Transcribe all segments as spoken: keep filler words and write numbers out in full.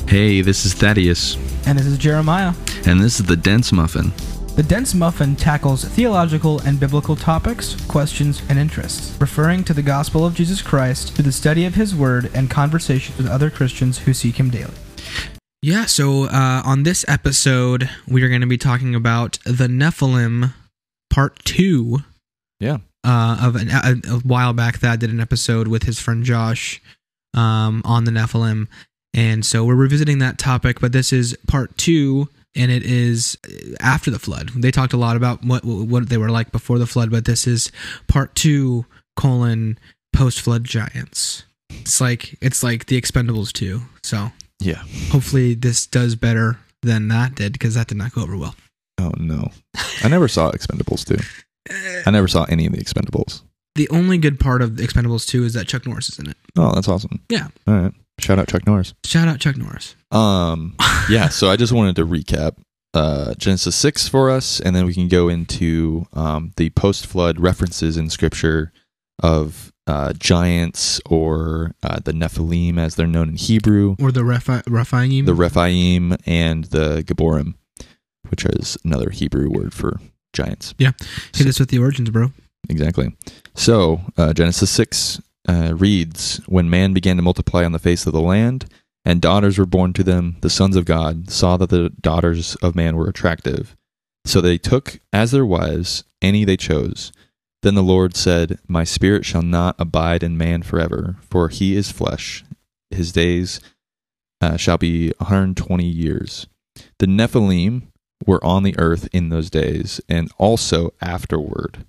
Hey, this is Thaddeus. And this is Jeremiah. And this is the Dense Muffin. The Dense Muffin tackles theological and biblical topics, questions, and interests, referring to the gospel of Jesus Christ through the study of his word and conversations with other Christians who seek him daily. Yeah, so uh, on this episode, we are going to be talking about the Nephilim Part two. Yeah. Uh, of an, a, a while back, Thad did an episode with his friend Josh um, on the Nephilim. And so we're revisiting that topic, but this is part two, and it is after the flood. They talked a lot about what what they were like before the flood, but this is part two, colon, post-flood giants. It's like it's like the Expendables two. So yeah, hopefully this does better than that did, because that did not go over well. Oh, no. I never saw Expendables two. I never saw any of the Expendables. The only good part of Expendables two is that Chuck Norris is in it. Oh, that's awesome. Yeah. All right. Shout out Chuck Norris. Shout out Chuck Norris. Um, yeah, so I just wanted to recap uh, Genesis six for us, and then we can go into um, the post-flood references in Scripture of uh, giants, or uh, the Nephilim, as they're known in Hebrew. Or the Rephi- Rephaim. The Rephaim and the Geborim, which is another Hebrew word for giants. Yeah. Hit So- us with the origins, bro. Exactly. So, uh, Genesis six uh, reads, "When man began to multiply on the face of the land, and daughters were born to them, the sons of God saw that the daughters of man were attractive. So they took as their wives any they chose. Then the Lord said, My spirit shall not abide in man forever, for he is flesh. His days uh, shall be one hundred twenty years. The Nephilim were on the earth in those days, and also afterward."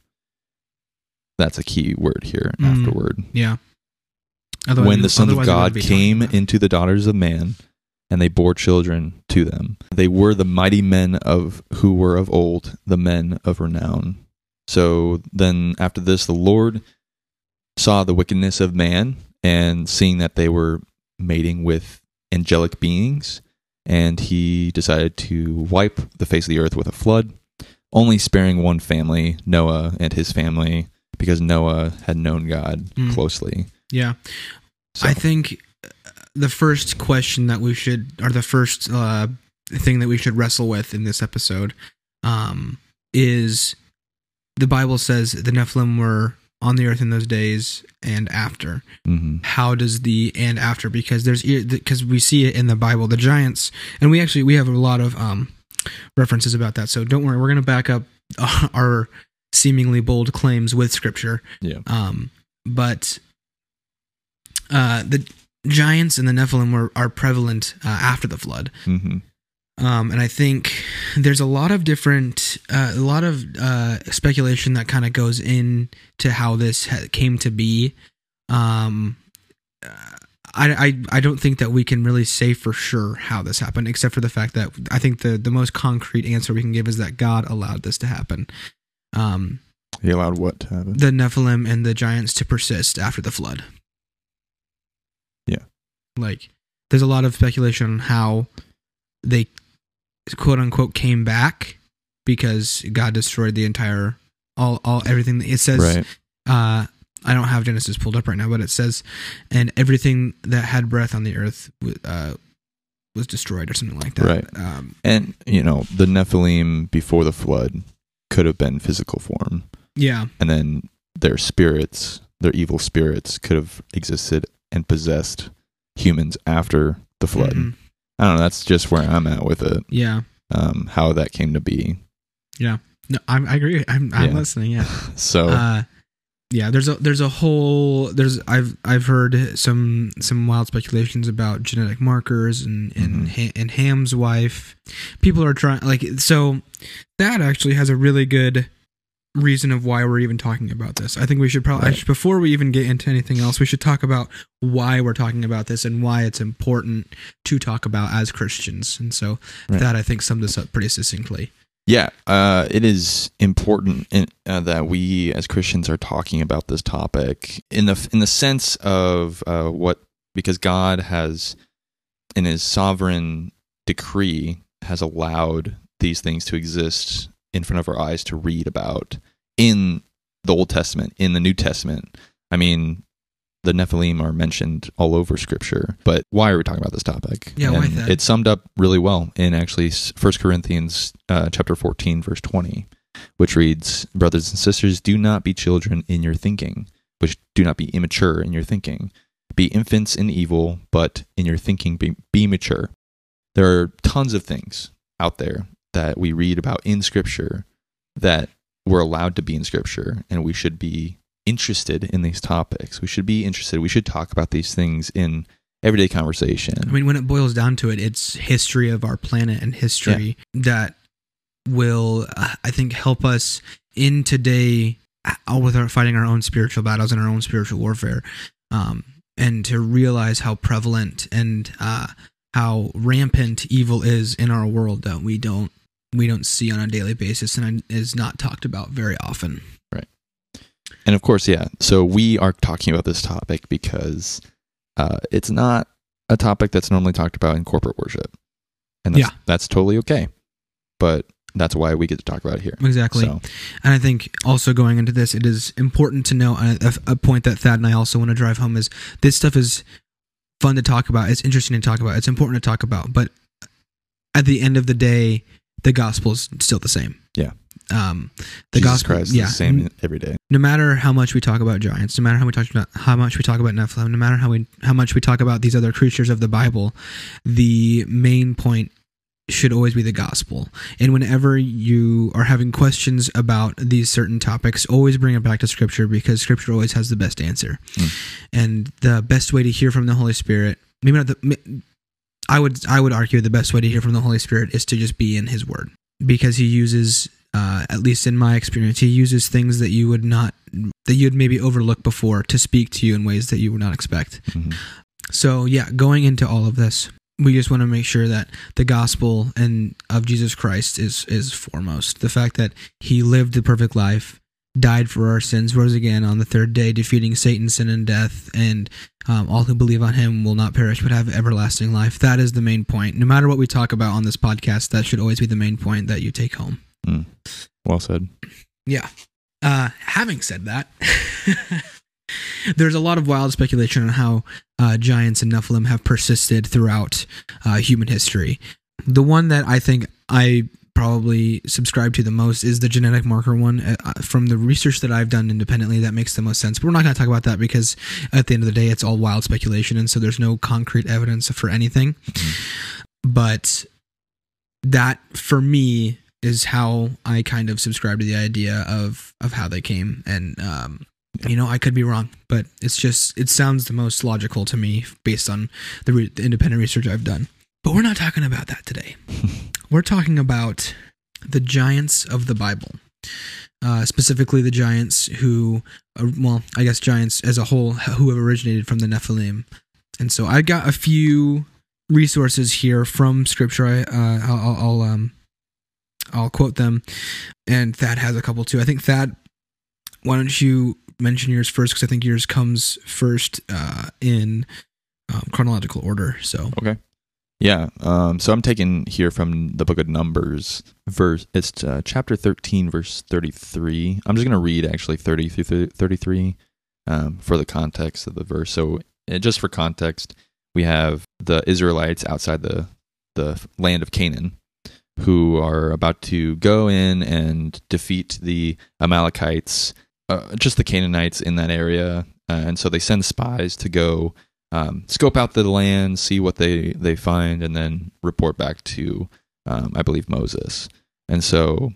That's a key word here, Mm, afterward. Yeah. Otherwise When we- the sons of otherwise we God wouldn't be talking came about it. into the daughters of man, and they bore children to them. They were the mighty men of who were of old, the men of renown. So then after this, the Lord saw the wickedness of man, and seeing that they were mating with angelic beings, and he decided to wipe the face of the earth with a flood, only sparing one family, Noah and his family, because Noah had known God Mm. closely. Yeah. So, I think the first question that we should, or the first uh, thing that we should wrestle with in this episode um, is the Bible says the Nephilim were on the earth in those days and after. mhm. How does the and after? Because there's because we see it in the Bible, the giants, and we actually we have a lot of um, references about that. So don't worry, we're going to back up our seemingly bold claims with Scripture. Yeah. Um, but uh, the giants and the Nephilim were are prevalent uh, after the flood. Mhm. Um, and I think there's a lot of different, uh, a lot of uh, speculation that kind of goes into how this ha- came to be. Um, I, I I don't think that we can really say for sure how this happened, except for the fact that I think the, the most concrete answer we can give is that God allowed this to happen. Um, He allowed what to happen? the Nephilim and the giants to persist after the flood. Yeah. Like, there's a lot of speculation on how they quote unquote came back because God destroyed the entire all all everything. It says Right. uh I don't have Genesis pulled up right now, but it says, and everything that had breath on the earth uh was destroyed or something like that. Right. Um And, you know, the Nephilim before the flood could have been physical form. yeah. And then their spirits, their evil spirits, could have existed and possessed humans after the flood. Mhm. I don't know. That's just where I'm at with it. Yeah. Um, how that came to be. No, I'm, I agree. I'm I'm Yeah. listening, yeah. So, Uh, yeah, there's a there's a whole there's I've I've heard some some wild speculations about genetic markers and and, Mhm. Ha- and Ham's wife. People are trying like so that actually has a really good reason of why we're even talking about this. I think we should probably Right. actually, before we even get into anything else, we should talk about why we're talking about this and why it's important to talk about as Christians. And so Right. that I think summed this up pretty succinctly. yeah, uh, it is important in, uh, that we as Christians are talking about this topic in the in the sense of uh, what, because God has, in His sovereign decree, has allowed these things to exist in front of our eyes to read about in the Old Testament, in the New Testament. I mean, the Nephilim are mentioned all over Scripture. But why are we talking about this topic? Yeah, why And that? It's summed up really well in actually First Corinthians uh, chapter fourteen, verse twenty, which reads, "Brothers and sisters, do not be children in your thinking, which do not be immature in your thinking. Be infants in evil, but in your thinking be, be mature." There are tons of things out there that we read about in Scripture that we're allowed to be in Scripture, and we should be interested in these topics. We should be interested. We should talk about these things in everyday conversation. I mean, when it boils down to it, it's history of our planet and history yeah. that will, uh, I think, help us in today uh, with our fighting our own spiritual battles and our own spiritual warfare, um, and to realize how prevalent and uh, how rampant evil is in our world that we don't we don't see on a daily basis and is not talked about very often. Right. And of course, yeah. So we are talking about this topic because uh, it's not a topic that's normally talked about in corporate worship, and that's, yeah. that's totally okay. But that's why we get to talk about it here. Exactly. So. And I think also going into this, it is important to know a, a point that Thad and I also want to drive home is this stuff is fun to talk about. It's interesting to talk about. It's important to talk about. But at the end of the day, the gospel is still the same. Yeah. Um, the Jesus gospel Christ yeah, is the same every day. No matter how much we talk about giants, no matter how we talk about how much we talk about Nephilim, no matter how we how much we talk about these other creatures of the Bible, the main point should always be the gospel. And whenever you are having questions about these certain topics, always bring it back to Scripture, because Scripture always has the best answer. Mm. And the best way to hear from the Holy Spirit, maybe not the, I would I would argue the best way to hear from the Holy Spirit is to just be in His Word, because He uses, uh, at least in my experience, He uses things that you would not, that you'd maybe overlook before to speak to you in ways that you would not expect. Mm-hmm. So yeah, going into all of this, we just want to make sure that the gospel and of Jesus Christ is is foremost. The fact that He lived the perfect life, died for our sins, rose again on the third day, defeating Satan, sin, and death, and um, all who believe on Him will not perish but have everlasting life. That is the main point. No matter what we talk about on this podcast, that should always be the main point that you take home. Mm. Well said. Yeah. Uh, having said that, there's a lot of wild speculation on how uh, giants and Nephilim have persisted throughout uh, human history. The one that I think I probably subscribe to the most is the genetic marker one. Uh, from the research that I've done independently, that makes the most sense. But we're not going to talk about that because at the end of the day, it's all wild speculation, and so there's no concrete evidence for anything. Mm-hmm. But that, for me, is how I kind of subscribe to the idea of, of how they came. And, um, you know, I could be wrong, but it's just, it sounds the most logical to me based on the, re- the independent research I've done. But we're not talking about that today. We're talking about the giants of the Bible, uh, specifically the giants who, uh, well, I guess giants as a whole, who have originated from the Nephilim. And so I got a few resources here from Scripture. I, uh, I'll, I'll, um, I'll quote them, and Thad has a couple too. I think Thad, why don't you mention yours first, because I think yours comes first uh, in um, chronological order. So okay. Yeah, um, so I'm taking here from the book of Numbers, verse. It's uh, chapter thirteen, verse thirty-three. I'm just going to read actually thirty through thirty-three um, for the context of the verse. So uh, just for context, we have the Israelites outside the the land of Canaan, who are about to go in and defeat the Amalekites, uh, just the Canaanites in that area, uh, and so they send spies to go Um, scope out the land, see what they, they find, and then report back to, um, I believe, Moses. And so,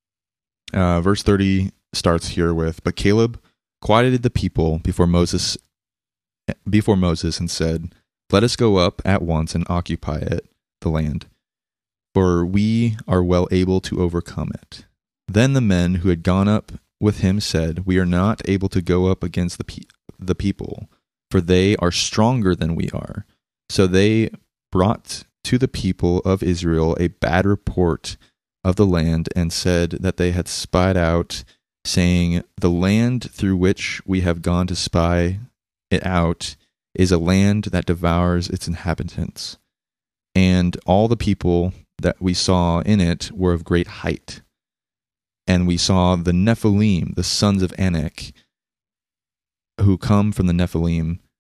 uh, verse thirty starts here with, "But Caleb quieted the people before Moses, before Moses, and said, 'Let us go up at once and occupy it, the land, for we are well able to overcome it.' Then the men who had gone up with him said, 'We are not able to go up against the pe- the people, for they are stronger than we are.' So they brought to the people of Israel a bad report of the land, and said that they had spied out, saying, 'The land through which we have gone to spy it out is a land that devours its inhabitants. And all the people that we saw in it were of great height. And we saw the Nephilim, the sons of Anak, who come from the Nephilim,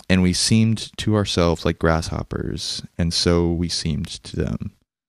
and we seemed to ourselves like grasshoppers, and so we seemed to them.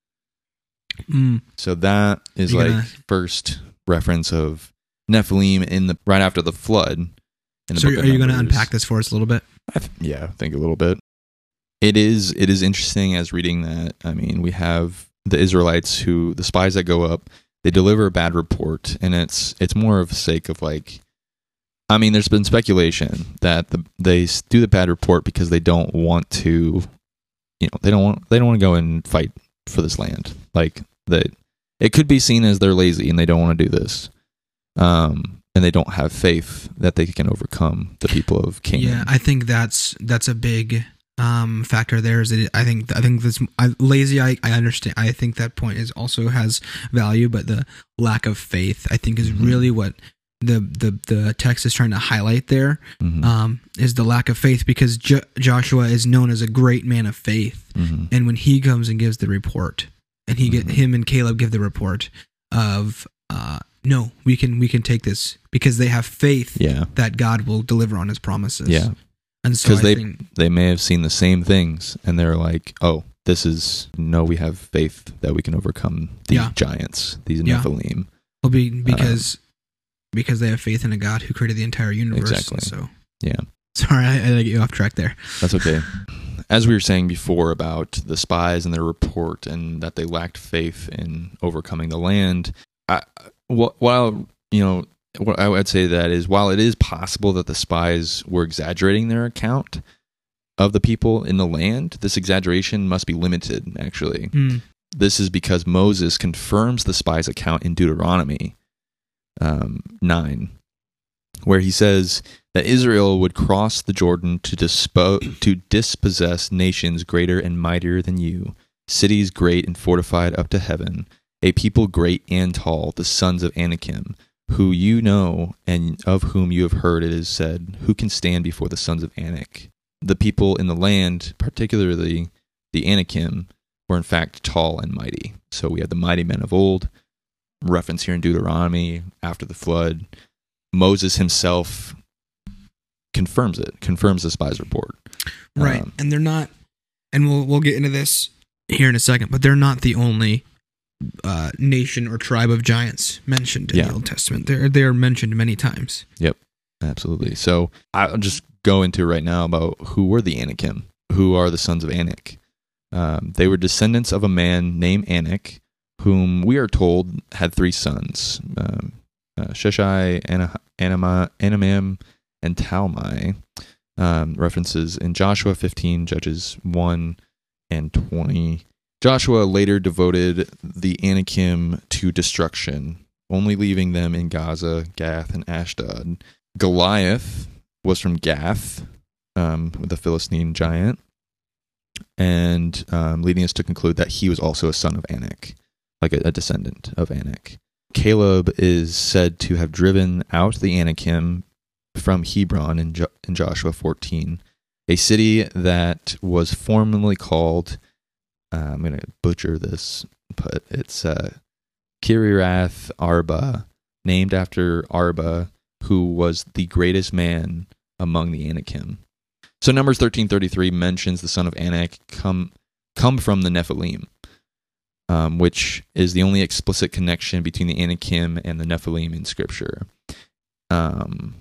Mm. So that is You're like gonna- first reference of Nephilim in the right after the flood. In the So book are of you going to Numbers. unpack this for us a little bit? I th- yeah, I think a little bit. It is it is interesting as reading that. I mean, we have the Israelites who the spies that go up, they deliver a bad report, and it's it's more of the sake of like, I mean, there's been speculation that the, they s- do the bad report because they don't want to, you know, they don't want they don't want to go and fight for this land. Like that, it could be seen as they're lazy and they don't want to do this, um, and they don't have faith that they can overcome the people of Canaan. Yeah, I think that's that's a big um, factor there. Is that I think I think this I, lazy. I, I understand. I think that point is also has value, but the lack of faith, I think, is Mhm. really what the the the text is trying to highlight there. Mhm. Um, is the lack of faith, because Jo- Joshua is known as a great man of faith, Mhm. and when he comes and gives the report, and he get Mhm. him and Caleb give the report of uh, no, we can we can take this because they have faith Yeah, that God will deliver on his promises. yeah. And so Because I they think, they may have seen the same things, and they're like, "Oh, this is no. We have faith that we can overcome these Yeah. giants, these Yeah. Nephilim." well, be, because because they have faith in a God who created the entire universe. Exactly. So Yeah, sorry, I, I had to get you off track there. that's okay. As we were saying before about the spies and their report, and that they lacked faith in overcoming the land, I, wh- while you know, what I would say to that is, while it is possible that the spies were exaggerating their account of the people in the land, this exaggeration must be limited. Actually, Mm. this is because Moses confirms the spies' account in Deuteronomy um, nine, where he says that Israel would cross the Jordan to dispo- to dispossess nations greater and mightier than you, cities great and fortified up to heaven, a people great and tall, the sons of Anakim, who you know and of whom you have heard it is said, who can stand before the sons of Anak? The people in the land, particularly the Anakim, were in fact tall and mighty. So we have the mighty men of old, reference here in Deuteronomy after the flood. Moses himself confirms it, confirms the spies' report. Right, Um, and they're not, and we'll we'll get into this here in a second, but they're not the only uh, nation or tribe of giants mentioned in Yeah. the Old Testament. They're they're mentioned many times. Absolutely. So I'll just go into right now about who were the Anakim, who are the sons of Anak. Um, they were descendants of a man named Anak, whom we are told had three sons, um, uh, Sheshai, Ana- Anama, Anamam, and Talmai. Um, references in Joshua fifteen, Judges one and twenty. Joshua later devoted the Anakim to destruction, only leaving them in Gaza, Gath, and Ashdod. Goliath was from Gath, um, the Philistine giant, and um, leading us to conclude that he was also a son of Anak, like a, a descendant of Anak. Caleb is said to have driven out the Anakim from Hebron in, jo- in Joshua fourteen, a city that was formerly called, uh, I'm going to butcher this, but it's uh, Kiriath Arba, named after Arba, who was the greatest man among the Anakim. So Numbers thirteen thirty-three mentions the son of Anak come come from the Nephilim, um, which is the only explicit connection between the Anakim and the Nephilim in Scripture. Um,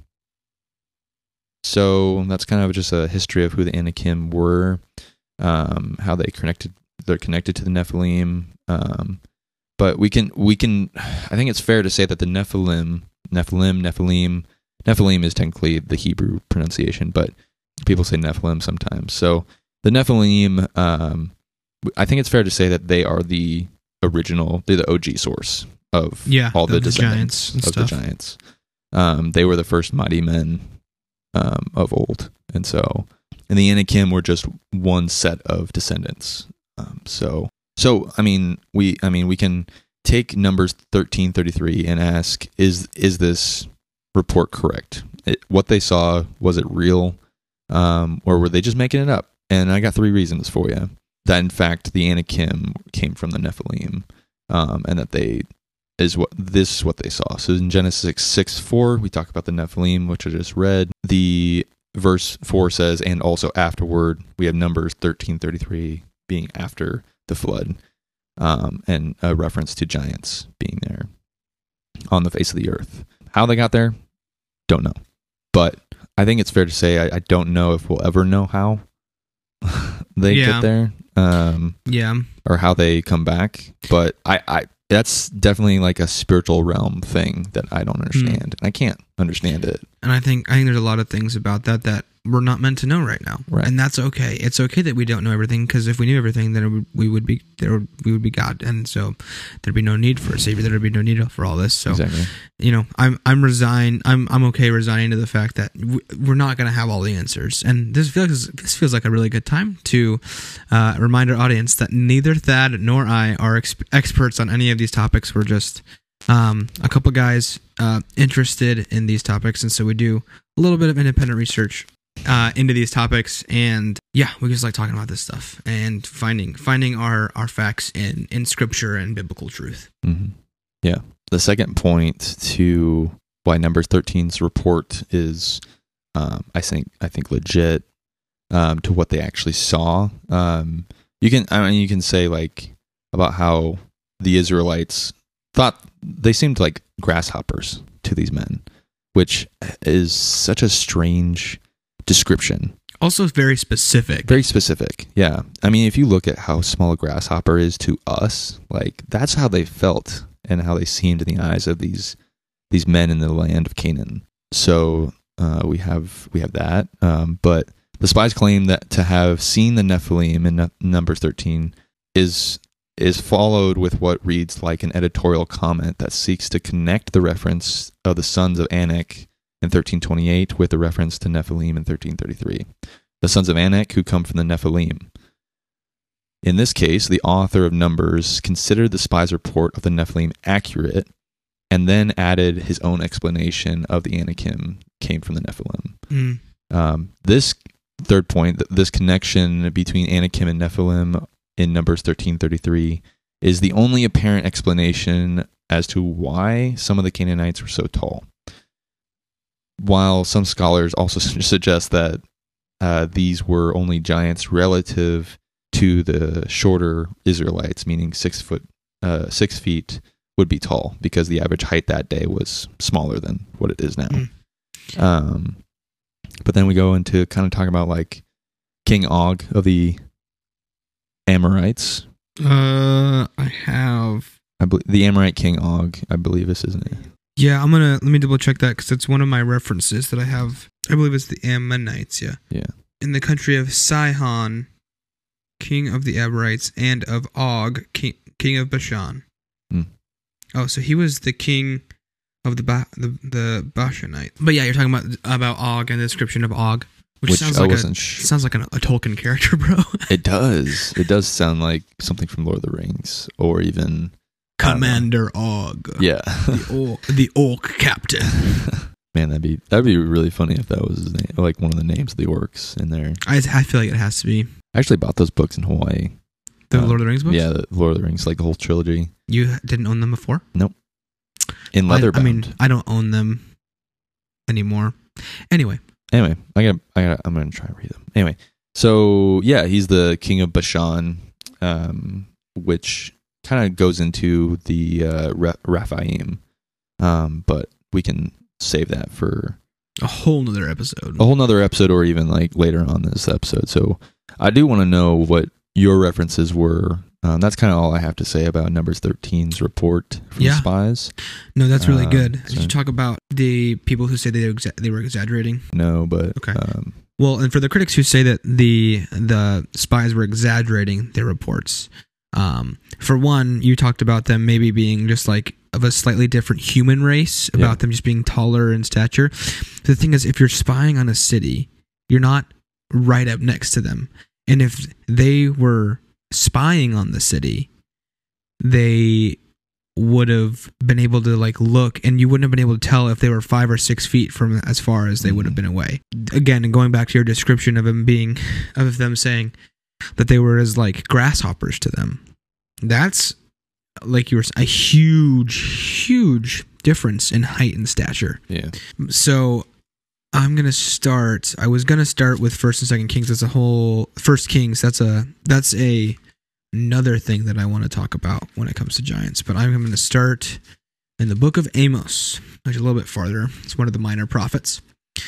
so that's kind of just a history of who the Anakim were, um, how they connected. They're connected to the Nephilim. Um, but we can we can I think it's fair to say that the Nephilim. Nephilim, Nephilim. Nephilim is technically the Hebrew pronunciation, but people say Nephilim sometimes. So the Nephilim, um, I think it's fair to say that they are the original, they're the O G source of Yeah, all the, of the descendants giants and of stuff. the giants. Um, they were the first mighty men um, of old. And so, and the Anakim were just one set of descendants. Um, so, so I mean, we, I mean, we can take Numbers thirteen thirty-three and ask, is is this report correct? It, what they saw, was it real? Um, or were they just making it up? And I got three reasons for you. That in fact the Anakim came from the Nephilim, um, and that they is what this is what they saw. So in Genesis six four, we talk about the Nephilim, which I just read. The verse four says, and also afterward, we have Numbers thirteen thirty-three being after the flood, um, and a reference to giants being there on the face of the earth. How they got there, don't know. But I think it's fair to say I, I don't know if we'll ever know how they Yeah. get there, um, Yeah. or how they come back. But I, I that's definitely like a spiritual realm thing that I don't understand. And I can't understand it. And I think I think there's a lot of things about that that we're not meant to know right now, Right. and that's okay. It's okay that we don't know everything, because if we knew everything, then it would, we would be there. Would, we would be God, and so there'd be no need for a savior. There'd be no need for all this. So, Exactly. you know, I'm I'm resigned. I'm I'm okay resigning to the fact that w- we're not going to have all the answers. And this feels this feels like a really good time to uh, remind our audience that neither Thad nor I are ex- experts on any of these topics. We're just um, a couple guys uh, interested in these topics, and so we do a little bit of independent research uh, into these topics, and yeah, we just like talking about this stuff and finding finding our, our facts in, in scripture and biblical truth. Mm-hmm. Yeah. The second point to why Numbers thirteen's report is, um, I think, I think legit um, to what they actually saw. Um, you can, I mean, you can say like about how the Israelites thought they seemed like grasshoppers to these men, which is such a strange description. Also very specific. Very specific, yeah. I mean, if you look at how small a grasshopper is to us, like that's how they felt and how they seemed in the eyes of these these men in the land of Canaan. So uh, we have we have that, um, but the spies claim that to have seen the Nephilim in Numbers thirteen is is followed with what reads like an editorial comment that seeks to connect the reference of the sons of Anak in thirteen twenty-eight with the reference to Nephilim in thirteen thirty-three. The sons of Anak who come from the Nephilim. In this case, the author of Numbers considered the spies' report of the Nephilim accurate and then added his own explanation of the Anakim came from the Nephilim. Mm. Um, this third point, this connection between Anakim and Nephilim in Numbers thirteen thirty-three is the only apparent explanation as to why some of the Canaanites were so tall. While some scholars also suggest that uh, these were only giants relative to the shorter Israelites, meaning six foot, uh, six feet would be tall because the average height that day was smaller than what it is now. Mm. Um, but then we go into kind of talking about like King Og of the Amorites. Uh, I have. I believe the Amorite King Og. I believe this isn't it. Yeah, I'm gonna let me double check that because it's one of my references that I have. I believe it's the Ammonites. Yeah. Yeah. In the country of Sihon, king of the Amorites, and of Og, king, king of Bashan. Mm. Oh, so he was the king of the ba- the the Bashanites. But yeah, you're talking about about Og and the description of Og, which, which sounds I like wasn't a sh- sounds like an, a Tolkien character, bro. It does. It does sound like something from Lord of the Rings, or even Commander Og. Yeah, the orc, the orc captain. Man, that'd be that'd be really funny if that was his name, like one of the names of the orcs in there. I I feel like it has to be. I actually bought those books in Hawaii. The um, Lord of the Rings books? Yeah, the Lord of the Rings, like the whole trilogy. You didn't own them before? Nope. In leather I, I mean, I don't own them anymore. Anyway. Anyway, I got I got I'm gonna try to read them. Anyway, so yeah, he's the king of Bashan, um, which kind of goes into the uh, Raphaim, um, but we can save that for a whole nother episode. A whole nother episode, or even like later on this episode. So I do want to know what your references were. Um, that's kind of all I have to say about Numbers thirteen's report from yeah. the spies. No, that's really um, good. so. Did you talk about the people who say they were, exa- they were exaggerating? No, but okay. Um, well, and for the critics who say that the the spies were exaggerating their reports, um, for one, you talked about them maybe being just like of a slightly different human race, about yeah. them just being taller in stature. The thing is, if you're spying on a city, you're not right up next to them. And if they were spying on the city, they would have been able to like look, and you wouldn't have been able to tell if they were five or six feet from as far as they would have been away. Again, and going back to your description of them being, of them saying that they were as like grasshoppers to them, that's like you were a huge, huge difference in height and stature. Yeah. So, I'm gonna start. I was gonna start with First and Second Kings. That's a whole First Kings. That's a that's a another thing that I want to talk about when it comes to giants. But I'm gonna start in the book of Amos, which is a little bit farther. It's one of the minor prophets.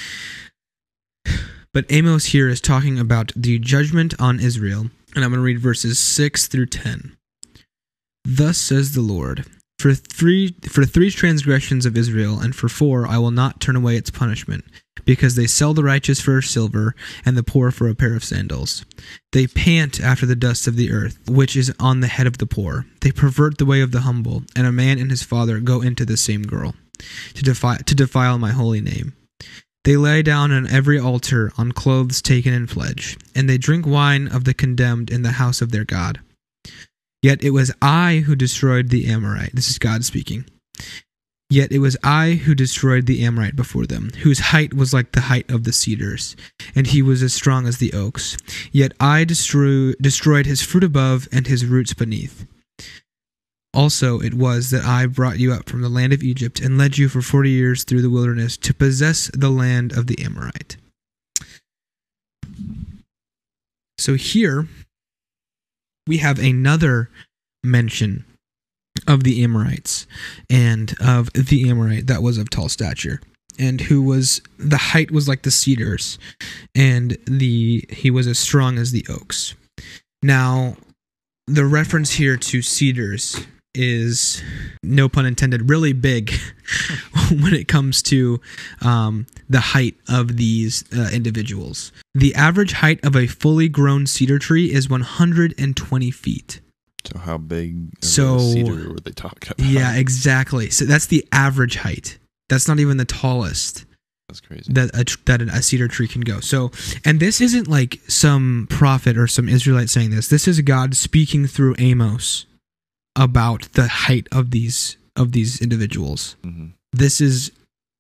But Amos here is talking about the judgment on Israel, and I'm gonna read verses six through ten. Thus says the Lord. For three for three transgressions of Israel, and for four I will not turn away its punishment, because they sell the righteous for silver, and the poor for a pair of sandals. They pant after the dust of the earth, which is on the head of the poor. They pervert the way of the humble, and a man and his father go into the same girl, to defile, to defile my holy name. They lay down on every altar on clothes taken in pledge, and they drink wine of the condemned in the house of their God. Yet it was I who destroyed the Amorite. This is God speaking. Yet it was I who destroyed the Amorite before them, whose height was like the height of the cedars, and he was as strong as the oaks. Yet I destroy, destroyed his fruit above and his roots beneath. Also it was that I brought you up from the land of Egypt and led you for forty years through the wilderness to possess the land of the Amorite. So here we have another mention of the Amorites and of the Amorite that was of tall stature, and who was the height was like the cedars, and the he was as strong as the oaks. Now, the reference here to cedars is, no pun intended, really big when it comes to um, the height of these uh, individuals. The average height of a fully grown cedar tree is one hundred twenty feet. So how big of so, a cedar were they talking about? Yeah, exactly. So that's the average height. That's not even the tallest. That's crazy. That a, that a cedar tree can go. So, and this isn't like some prophet or some Israelite saying this. This is God speaking through Amos about the height of these of these individuals. Mm-hmm. This is,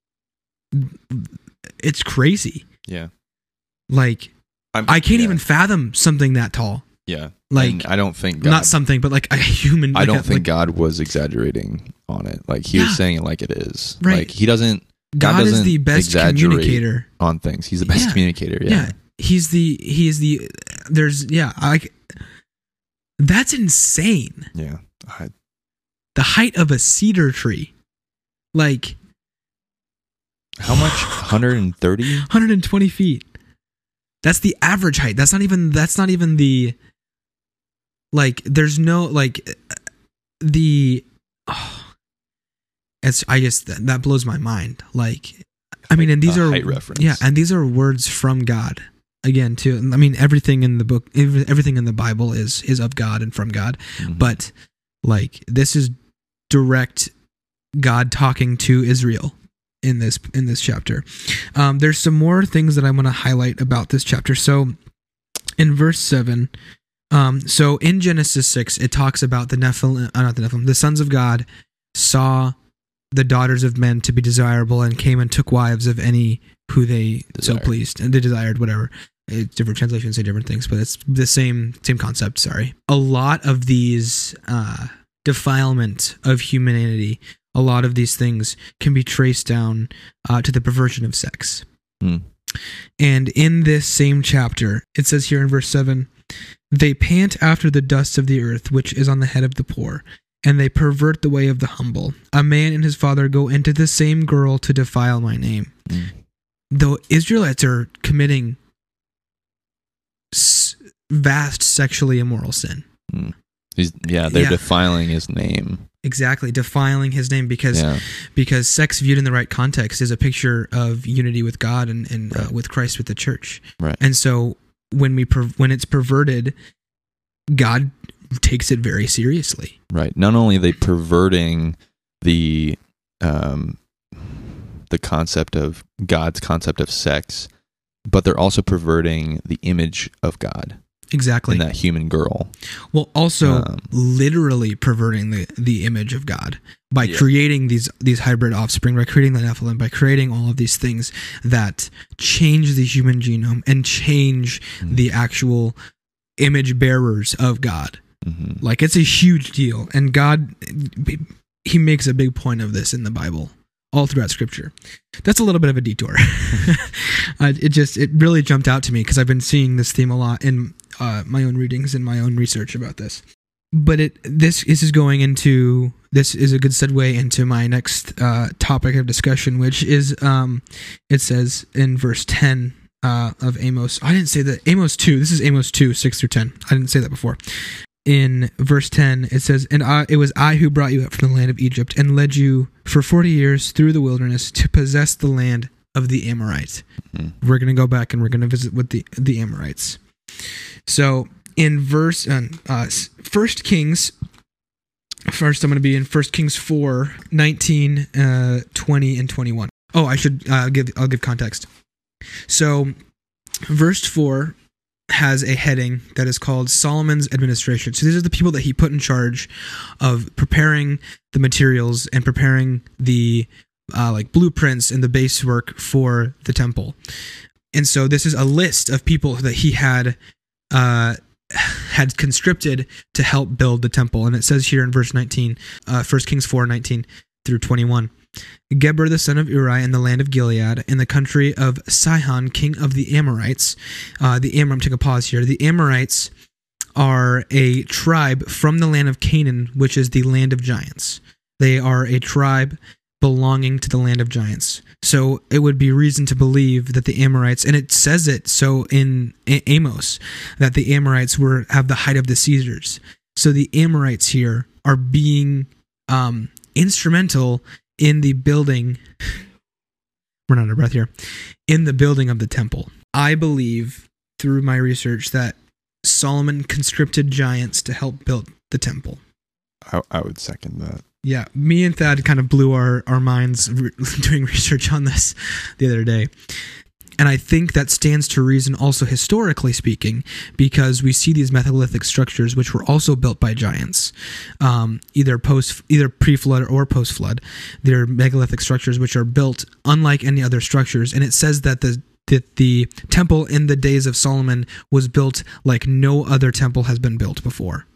it's crazy. Yeah. Like, I'm, I can't yeah. even fathom something that tall. Yeah. Like, and I don't think God, not something, but like a human. I like don't a, think like, God was exaggerating on it. Like he yeah. was saying it like it is. Right. Like he doesn't. God, God doesn't is the best communicator on things. He's the best yeah. communicator. Yeah. yeah. He's the. He is the. There's. Yeah. I. That's insane. Yeah. I, the height of a cedar tree, like. How much? one hundred thirty? one hundred twenty feet. That's the average height. That's not even. That's not even the. Like, there's no like, the. Oh, it's. I just that, that blows my mind. Like, I mean, and these a are height reference. Yeah, and these are words from God. Again, too. I mean, everything in the book, everything in the Bible is is of God and from God. Mm-hmm. But like, this is direct God talking to Israel in this in this chapter. Um, there's some more things that I want to highlight about this chapter. So, in verse seven, um, so in Genesis six, it talks about the Nephilim, uh, not the Nephilim, the sons of God saw the daughters of men to be desirable and came and took wives of any who they desired. so pleased, and they desired, whatever. It's different translations say different things, but it's the same same concept. Sorry, a lot of these uh, defilement of humanity, a lot of these things can be traced down uh, to the perversion of sex. Hmm. And in this same chapter, it says here in verse seven, they pant after the dust of the earth, which is on the head of the poor, and they pervert the way of the humble. A man and his father go into the same girl to defile my name. Hmm. The Israelites are committing s- vast sexually immoral sin. Hmm. He's, yeah, they're yeah. defiling his name. Exactly, defiling his name because yeah. because sex viewed in the right context is a picture of unity with God and, and right. uh, with Christ, with the church. Right. And so when we per- when it's perverted, God takes it very seriously. Right. Not only are they perverting the um, the concept of God's concept of sex, but they're also perverting the image of God. Exactly. In that human girl. Well, also um, literally perverting the, the image of God by yeah. creating these these hybrid offspring, by creating the Nephilim, by creating all of these things that change the human genome and change mm-hmm. the actual image bearers of God. Mm-hmm. Like, it's a huge deal. And God, he makes a big point of this in the Bible. all throughout Scripture. That's a little bit of a detour. uh, it just it really jumped out to me because I've been seeing this theme a lot in uh, my own readings and my own research about this. But it this, this is going into this is a good segue into my next uh, topic of discussion, which is um, it says in verse ten uh, of Amos. I didn't say that Amos two. This is Amos two six through ten. I didn't say that before. In verse ten, it says, "And I, it was I who brought you up from the land of Egypt and led you for forty years through the wilderness to possess the land of the Amorites." Mm-hmm. We're going to go back and we're going to visit with the, the Amorites. So in verse, uh, uh, First Kings, first I'm going to be in First Kings four, nineteen, uh, twenty, and twenty-one. Oh, I should uh, give, I'll give context. So verse four has a heading that is called Solomon's administration. So these are the people that he put in charge of preparing the materials and preparing the uh, like blueprints and the base work for the temple. And so this is a list of people that he had uh, had conscripted to help build the temple. And it says here in verse nineteen, uh, First Kings four, nineteen through twenty-one. Geber the son of Uri in the land of Gilead, in the country of Sihon, king of the Amorites. Uh, the Amor, I'm taking a pause here. The Amorites are a tribe from the land of Canaan, which is the land of giants. They are a tribe belonging to the land of giants. So it would be reason to believe that the Amorites, and it says it so in Amos, that the Amorites were have the height of the Caesars. So the Amorites here are being um, instrumental in the building, we're not out of breath here, in the building of the temple. I believe, through my research, that Solomon conscripted giants to help build the temple. I, I would second that. Yeah, me and Thad kind of blew our, our minds re- doing research on this the other day. And I think that stands to reason also historically speaking, because we see these megalithic structures which were also built by giants, um, either post, either pre-flood or post-flood. They're megalithic structures which are built unlike any other structures. And it says that the that the temple in the days of Solomon was built like no other temple has been built before.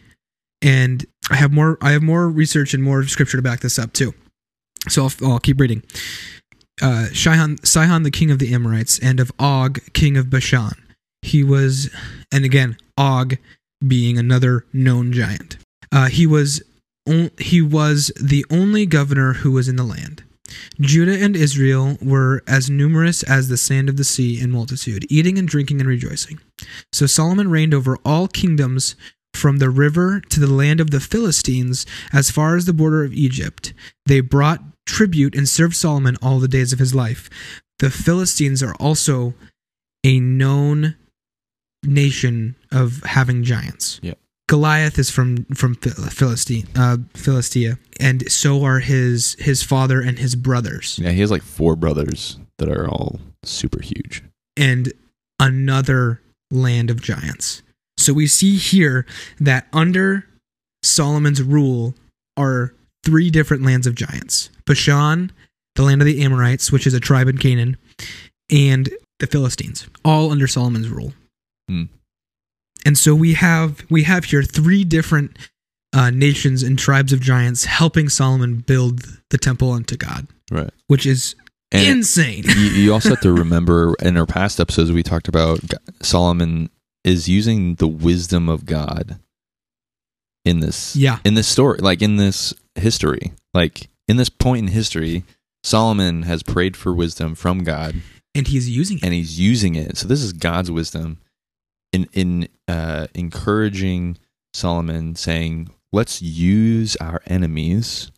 And I have more I have more research and more scripture to back this up too. So I'll, I'll keep reading. Uh, Sihon, Sihon, the king of the Amorites, and of Og, king of Bashan. He was, and again, Og being another known giant. Uh, he was on, he was the only governor who was in the land. Judah and Israel were as numerous as the sand of the sea in multitude, eating and drinking and rejoicing. So Solomon reigned over all kingdoms from the river to the land of the Philistines, as far as the border of Egypt. They brought tribute and served Solomon all the days of his life. The Philistines are also a known nation of having giants. Yeah. Goliath is from from Philistine, uh, Philistia, and so are his his father and his brothers. Yeah, he has like four brothers that are all super huge. And another land of giants. So we see here that under Solomon's rule are three different lands of giants. Bashan, the land of the Amorites, which is a tribe in Canaan, and the Philistines, all under Solomon's rule. Hmm. And so we have we have here three different uh, nations and tribes of giants helping Solomon build the temple unto God. Right. Which is and insane. you, you also have to remember, in our past episodes, we talked about Solomon is using the wisdom of God in this, yeah. in this story, like in this history, like in this point in history, Solomon has prayed for wisdom from God, and he's using it. And he's using it. So this is God's wisdom in in uh, encouraging Solomon, saying, "Let's use our enemies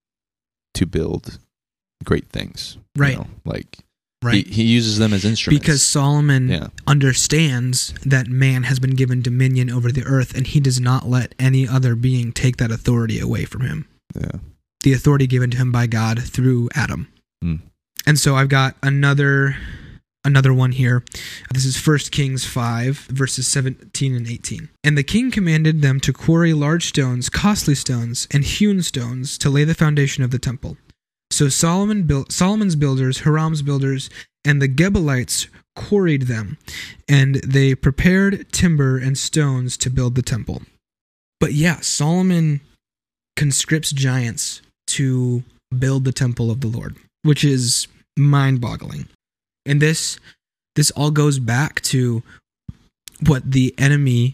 to build great things." Right, you know, like. Right. He, he uses them as instruments. Because Solomon yeah. understands that man has been given dominion over the earth, and he does not let any other being take that authority away from him. Yeah. The authority given to him by God through Adam. Mm. And so I've got another another one here. This is First Kings five, verses seventeen and eighteen. And the king commanded them to quarry large stones, costly stones, and hewn stones to lay the foundation of the temple. So Solomon built Solomon's builders, Hiram's builders, and the Gebalites quarried them, and they prepared timber and stones to build the temple. But yeah, Solomon conscripts giants to build the temple of the Lord, which is mind-boggling. And this this all goes back to what the enemy,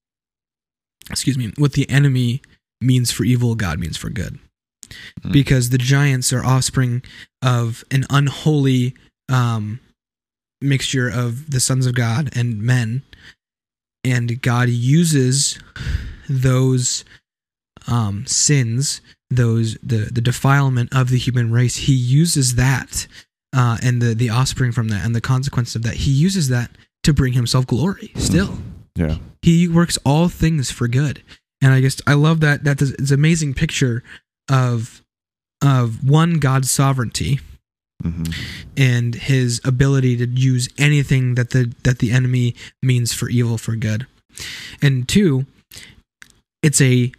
excuse me, what the enemy means for evil, God means for good. Mm. Because the giants are offspring of an unholy um, mixture of the sons of God and men, and God uses those um, sins, those the the defilement of the human race. He uses that uh, and the the offspring from that and the consequence of that. He uses that to bring himself glory. Still, yeah, he works all things for good, and I guess I love that. That is it's an amazing picture of of one, God's sovereignty. Mm-hmm. And his ability to use anything that the that the enemy means for evil for good. And two, it's a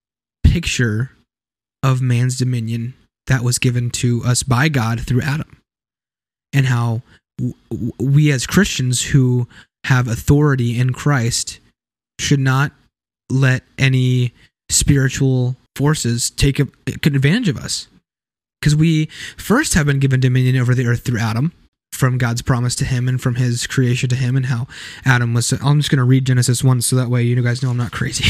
picture of man's dominion that was given to us by God through Adam. And how w- we as Christians who have authority in Christ should not let any spiritual forces take a, advantage of us. Because we first have been given dominion over the earth through Adam, from God's promise to him and from his creation to him, and how Adam was... I'm just going to read Genesis one so that way you guys know I'm not crazy.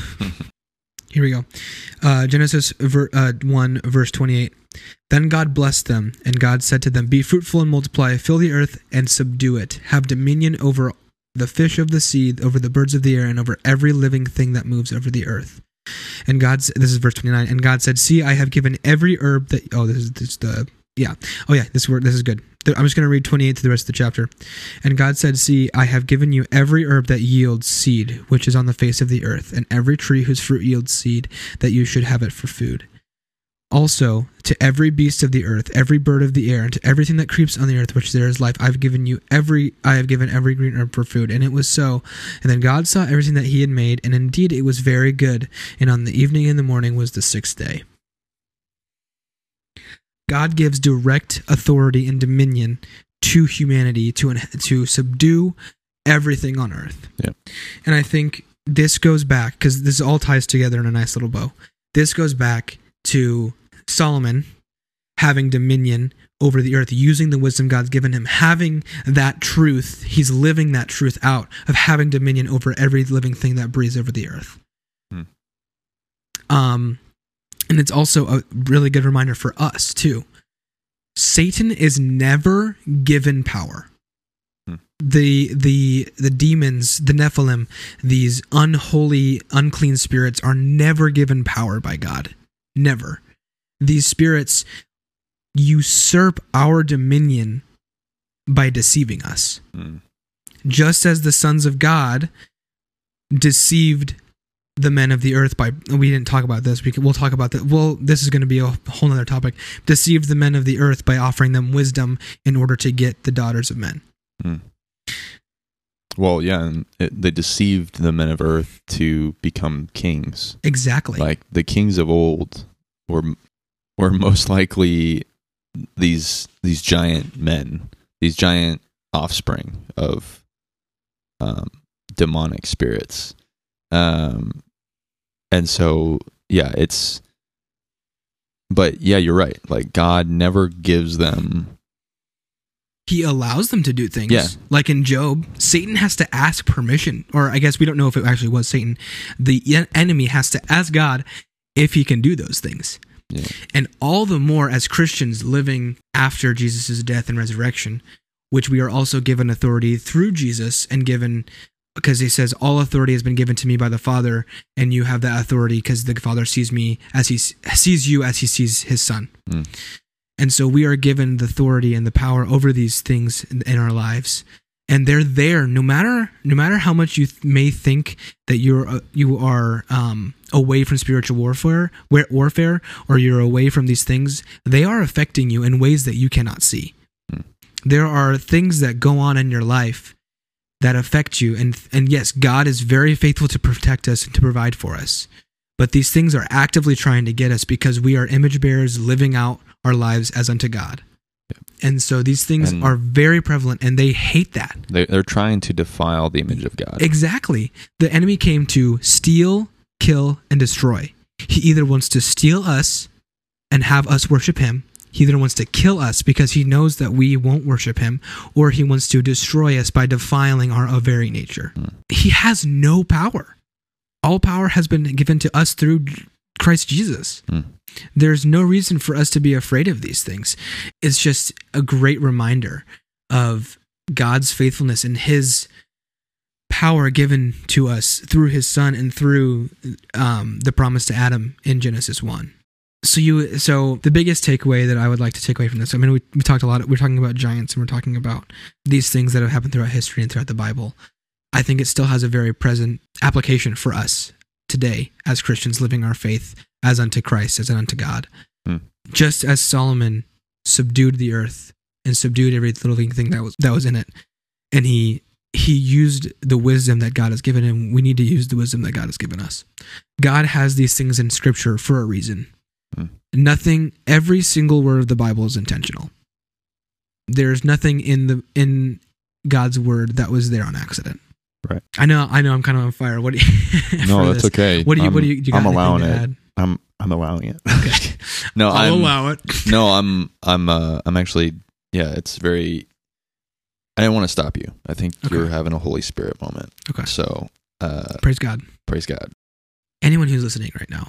Here we go. Uh, Genesis ver, uh, one, verse twenty-eight. Then God blessed them, and God said to them, "Be fruitful and multiply, fill the earth and subdue it. Have dominion over the fish of the sea, over the birds of the air, and over every living thing that moves over the earth." And God, this is verse twenty-nine. And God said, "See, I have given every herb that." Oh, this is, this is the yeah. Oh yeah, this word. This is good. I'm just going to read twenty-eight to the rest of the chapter. And God said, "See, I have given you every herb that yields seed, which is on the face of the earth, and every tree whose fruit yields seed, that you should have it for food. Also, to every beast of the earth, every bird of the air, and to everything that creeps on the earth, which there is life, I've given you every, I have given every green herb for food." And it was so. And then God saw everything that he had made, and indeed it was very good. And on the evening and the morning was the sixth day. God gives direct authority and dominion to humanity to to subdue everything on earth. Yeah. And I think this goes back, because this all ties together in a nice little bow. This goes back to Solomon having dominion over the earth, using the wisdom God's given him, having that truth. He's living that truth out of having dominion over every living thing that breathes over the earth. Hmm. Um, and it's also a really good reminder for us too. Satan is never given power. Hmm. The the the demons, the Nephilim, these unholy, unclean spirits are never given power by God. Never. These spirits usurp our dominion by deceiving us. Mm. Just as the sons of God deceived the men of the earth by... We didn't talk about this. We can, we'll talk about that. Well, this is going to be a whole other topic. Deceived the men of the earth by offering them wisdom in order to get the daughters of men. Mm. Well, yeah, and it, they deceived the men of earth to become kings. Exactly. Like the kings of old were were most likely these these giant men, these giant offspring of um, demonic spirits, um, and so yeah, it's. But yeah, you're right. Like God never gives them. He allows them to do things. Yeah. Like in Job, Satan has to ask permission. Or I guess we don't know if it actually was Satan. The enemy has to ask God if he can do those things. Yeah. And all the more as Christians living after Jesus' death and resurrection, which we are also given authority through Jesus and given, because he says, all authority has been given to me by the Father, and you have that authority because the Father sees me as he sees you as he sees his Son. Mm. And so we are given the authority and the power over these things in, in our lives, and they're there no matter no matter how much you th- may think that you're uh, you are um, away from spiritual warfare, warfare, or you're away from these things. They are affecting you in ways that you cannot see. Hmm. There are things that go on in your life that affect you, and and yes, God is very faithful to protect us and to provide for us. But these things are actively trying to get us because we are image bearers living out our lives as unto God. Yeah. And so these things and are very prevalent, and they hate that. They, they're trying to defile the image of God. Exactly. The enemy came to steal, kill, and destroy. He either wants to steal us and have us worship him. He either wants to kill us because he knows that we won't worship him, or he wants to destroy us by defiling our very nature. Mm. He has no power. All power has been given to us through Christ Jesus. Mm. There's no reason for us to be afraid of these things. It's just a great reminder of God's faithfulness and his power given to us through his son and through um, the promise to Adam in Genesis one. So you, so the biggest takeaway that I would like to take away from this, I mean, we, we talked a lot, we're talking about giants and we're talking about these things that have happened throughout history and throughout the Bible. I think it still has a very present application for us today as Christians living our faith as unto Christ, as unto God. Hmm. Just as Solomon subdued the earth and subdued every little thing that was, that was in it, and he he used the wisdom that God has given him, we need to use the wisdom that God has given us. God has these things in Scripture for a reason. Hmm. Nothing, every single word of the Bible is intentional. There's nothing in the in God's word that was there on accident. Right. I know. I know. I'm kind of on fire. What do you? No, that's this? okay. What do you? I'm, what do you? you got I'm allowing to it. add? I'm I'm allowing it. Okay. no, I'll I'm, allow it. no, I'm I'm uh, I'm actually yeah. It's very. I didn't want to stop you. I think okay. you're having a Holy Spirit moment. Okay. So uh, praise God. Praise God. Anyone who's listening right now,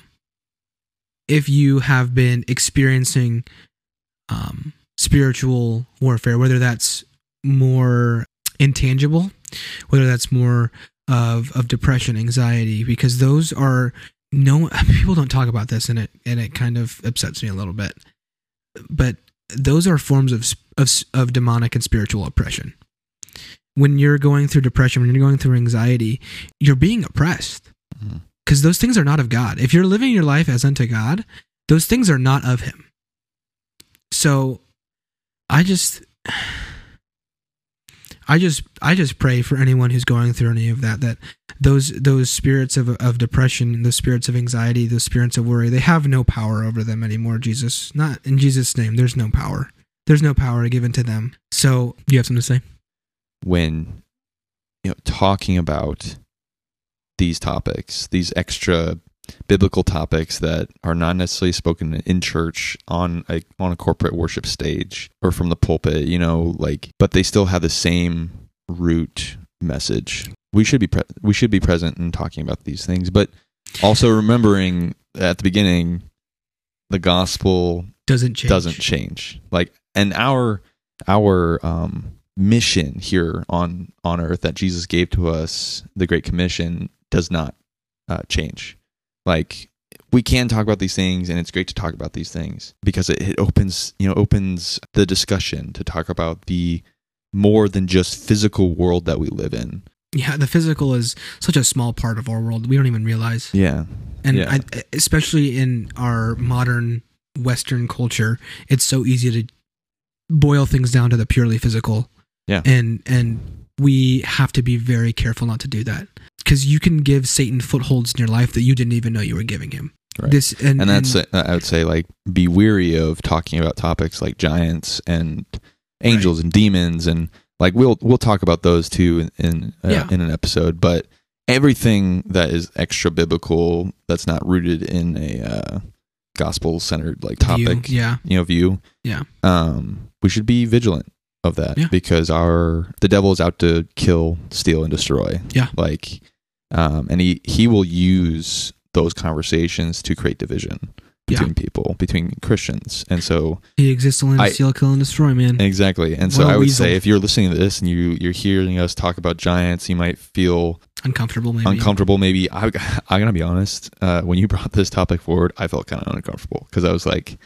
if you have been experiencing um, spiritual warfare, whether that's more intangible, whether that's more of of depression, anxiety, because those are no people don't talk about this, and it and it kind of upsets me a little bit. But those are forms of of of demonic and spiritual oppression. When you're going through depression, when you're going through anxiety, you're being oppressed. Mm-hmm. Because those things are not of God. If you're living your life as unto God, those things are not of him. So I just I just I just pray for anyone who's going through any of that, that those those spirits of of depression, those spirits of anxiety, those spirits of worry, they have no power over them anymore, Jesus. Not in Jesus' name, there's no power. There's no power given to them. So you have something to say? When you know talking about these topics, these extra biblical topics that are not necessarily spoken in church on a on a corporate worship stage or from the pulpit, you know, like, but they still have the same root message. We should be pre- we should be present in talking about these things, but also remembering at the beginning, the gospel doesn't change. Doesn't change. Like, and our our um, mission here on on earth that Jesus gave to us, the Great Commission, does not uh, change. Like, we can talk about these things, and it's great to talk about these things because it, it opens, you know, opens the discussion to talk about the more than just physical world that we live in. Yeah, the physical is such a small part of our world. We don't even realize. Yeah. And yeah. I, especially in our modern Western culture, it's so easy to boil things down to the purely physical. Yeah. And, and we have to be very careful not to do that. Because you can give Satan footholds in your life that you didn't even know you were giving him. Right. This and, and that's and, I would say, like, be weary of talking about topics like giants and angels right. and demons, and like we'll we'll talk about those too in in, uh, yeah. in an episode. But everything that is extra biblical, that's not rooted in a uh, gospel centered like topic, view. yeah, you know, view, yeah, um, we should be vigilant of that yeah. because our the devil is out to kill, steal, and destroy. Yeah, like. Um, and he, he will use those conversations to create division between yeah. people, between Christians. And so he exists to I, steal, kill, and destroy, man. Exactly. And so well, I would weasel. say if you're listening to this and you, you're hearing us talk about giants, you might feel uncomfortable maybe. Uncomfortable maybe. I, I'm going to be honest. Uh, when you brought this topic forward, I felt kind of uncomfortable because I was like,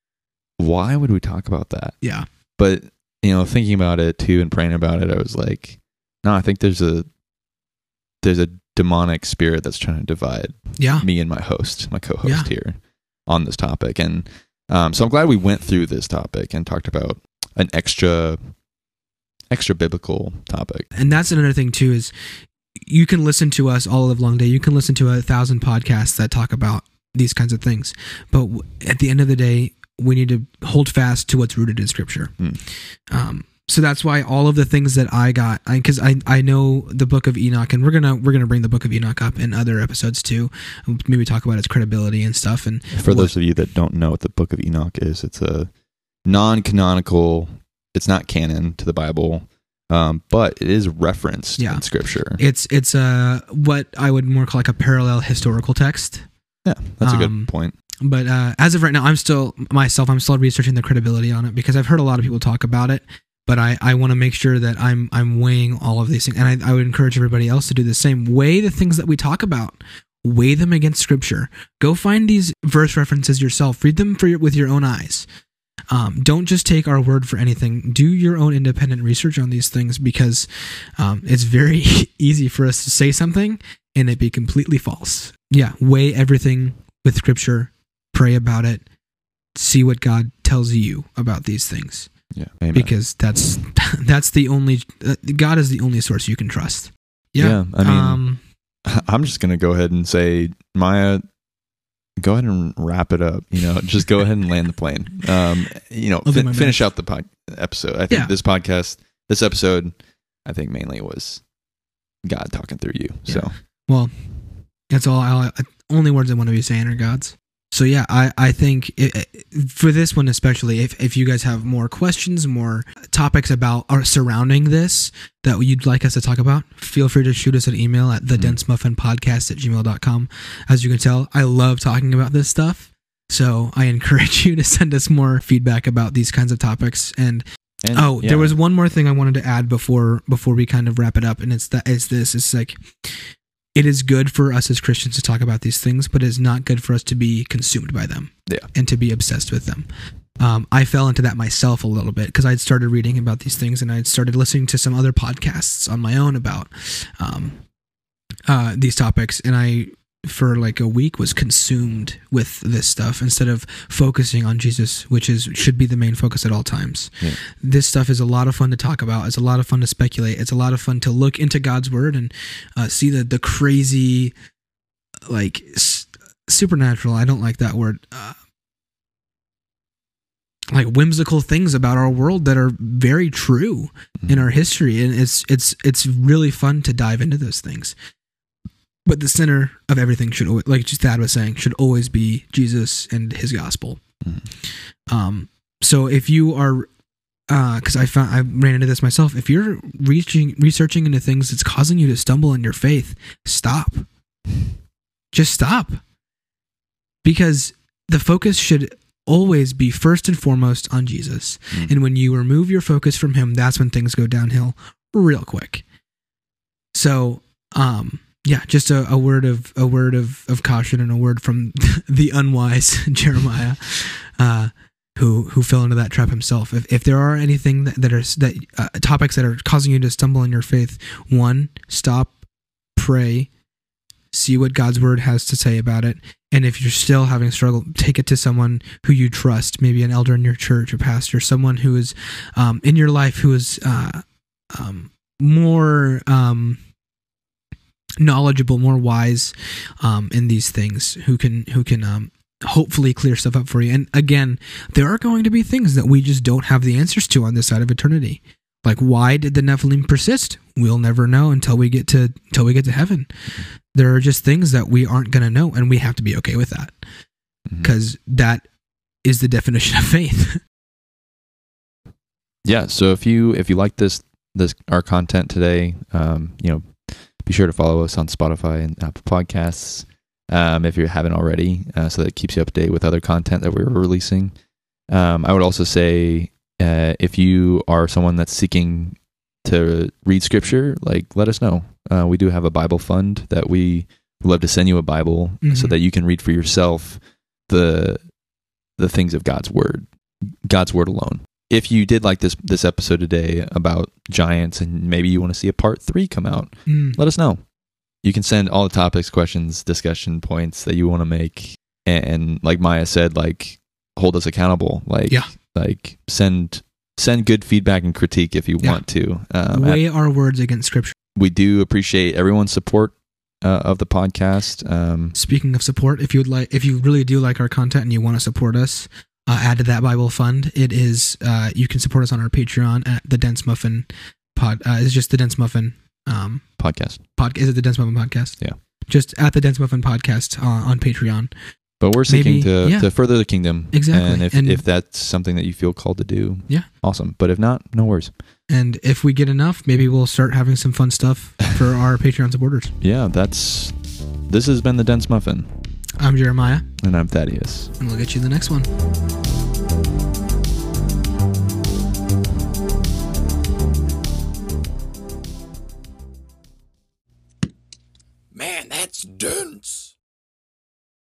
why would we talk about that? Yeah. But, you know, thinking about it too and praying about it, I was like, no, I think there's a, there's a demonic spirit that's trying to divide yeah. me and my host, my co-host yeah. here on this topic. And um, so I'm glad we went through this topic and talked about an extra, extra biblical topic. And that's another thing too, is you can listen to us all live long day. You can listen to a thousand podcasts that talk about these kinds of things. But w- at the end of the day, we need to hold fast to what's rooted in Scripture. Mm. Um, so that's why all of the things that I got, because I, I I know the Book of Enoch, and we're gonna we're gonna bring the Book of Enoch up in other episodes too. Maybe talk about its credibility and stuff. And for what, those of you that don't know what the Book of Enoch is, it's a non-canonical. It's not canon to the Bible, um, but it is referenced yeah. in Scripture. It's it's a what I would more call like a parallel historical text. Yeah, that's a um, good point. But uh, as of right now, I'm still myself. I'm still researching the credibility on it because I've heard a lot of people talk about it. But I, I want to make sure that I'm I'm weighing all of these things, and I, I would encourage everybody else to do the same. Weigh the things that we talk about. Weigh them against Scripture. Go find these verse references yourself. Read them for your, with your own eyes. Um, don't just take our word for anything. Do your own independent research on these things because um, it's very easy for us to say something and it be completely false. Yeah, weigh everything with Scripture. Pray about it. See what God tells you about these things. Yeah, amen. Because that's that's the only uh, God is the only source you can trust. Yeah, yeah I mean, um, I'm just gonna go ahead and say, Maya, go ahead and wrap it up. You know, just go ahead and land the plane. Um, you know, fin- finish out the pod- episode. I think yeah. this podcast, this episode, I think mainly was God talking through you. Yeah. So, well, that's all. I'll, only words I want to be saying are God's. So yeah, I, I think it, it, for this one especially, if, if you guys have more questions, more topics about or surrounding this that you'd like us to talk about, feel free to shoot us an email at the dense muffin podcast at gmail dot com. As you can tell, I love talking about this stuff. So I encourage you to send us more feedback about these kinds of topics. And, and oh, yeah. there was one more thing I wanted to add before before we kind of wrap it up, and it's that it's this. It's like, it is good for us as Christians to talk about these things, but it's not good for us to be consumed by them yeah. and to be obsessed with them. Um, I fell into that myself a little bit because I'd started reading about these things and I'd started listening to some other podcasts on my own about um, uh, these topics. And I, for like a week, was consumed with this stuff instead of focusing on Jesus, which is should be the main focus at all times. Yeah. This stuff is a lot of fun to talk about. It's a lot of fun to speculate. It's a lot of fun to look into God's word and uh, see the the crazy, like s- supernatural. I don't like that word. Uh, like whimsical things about our world that are very true mm-hmm. in our history, and it's it's it's really fun to dive into those things. But the center of everything should always, like just Thad was saying, should always be Jesus and his gospel. Mm-hmm. Um, so if you are, because uh, I found I ran into this myself, if you're reaching researching into things that's causing you to stumble in your faith, stop. Just stop. Because the focus should always be first and foremost on Jesus. Mm-hmm. And when you remove your focus from him, that's when things go downhill real quick. So, um, yeah, just a, a word of a word of, of caution and a word from the unwise Jeremiah, uh, who who fell into that trap himself. If if there are anything that, that are that uh, topics that are causing you to stumble in your faith, one, stop, pray, see what God's word has to say about it, and if you're still having a struggle, take it to someone who you trust, maybe an elder in your church, a pastor, someone who is um, in your life who is uh, um, more. Um, knowledgeable, more wise um, in these things, who can who can um, hopefully clear stuff up for you. And again, there are going to be things that we just don't have the answers to on this side of eternity. Like, why did the Nephilim persist? We'll never know until we get to until we get to heaven. There are just things that we aren't going to know, and we have to be okay with that, because mm-hmm. that is the definition of faith. Yeah. So if you if you like this this our content today, um, you know. Be sure to follow us on Spotify and Apple Podcasts um, if you haven't already, uh, so that it keeps you up to date with other content that we're releasing. Um, I would also say uh, if you are someone that's seeking to read Scripture, like let us know. Uh, we do have a Bible fund that we would love to send you a Bible mm-hmm. so that you can read for yourself the the things of God's Word, God's Word alone. If you did like this this episode today about giants and maybe you want to see a part three come out, mm. let us know. You can send all the topics, questions, discussion points that you want to make. And, and like Maya said, like hold us accountable. Like, yeah. like send send good feedback and critique if you yeah. want to. Um, Weigh at, our words against Scripture. We do appreciate everyone's support uh, of the podcast. Um, Speaking of support, if you would like, if you really do like our content and you want to support us, uh, add to that Bible fund, it is uh, you can support us on our Patreon at the Dense Muffin pod. Uh, it's just the Dense Muffin um, Podcast. pod. Is it the Dense Muffin podcast? Yeah. Just at the Dense Muffin podcast uh, on Patreon. But we're seeking Maybe, to, yeah. to further the kingdom. Exactly. And if, And- if that's something that you feel called to do, Yeah. awesome. But if not, no worries. And if we get enough, maybe we'll start having some fun stuff for our Patreon supporters. Yeah, that's. This has been the Dense Muffin. I'm Jeremiah, And I'm Thaddeus. and we'll get you in the next one. Man, that's dense.